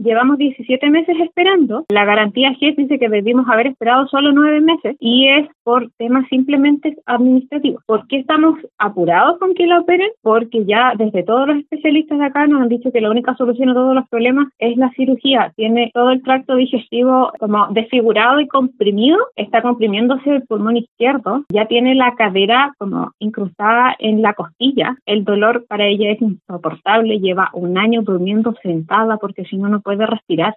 llevamos 17 meses esperando. La garantía GES dice que debimos haber esperado solo 9 meses y es por temas simplemente administrativos. ¿Por qué estamos apurados con que la operen? Porque ya desde todos los especialistas de acá nos han dicho que la única solución a todos los problemas es la cirugía. Tiene todo el tracto digestivo como desfigurado y comprimido, está comprimiéndose el pulmón izquierdo, ya tiene la cadera como incrustada en la costilla. El dolor para ella es insoportable, lleva un año durmiendo sentada porque si no, no puede respirar.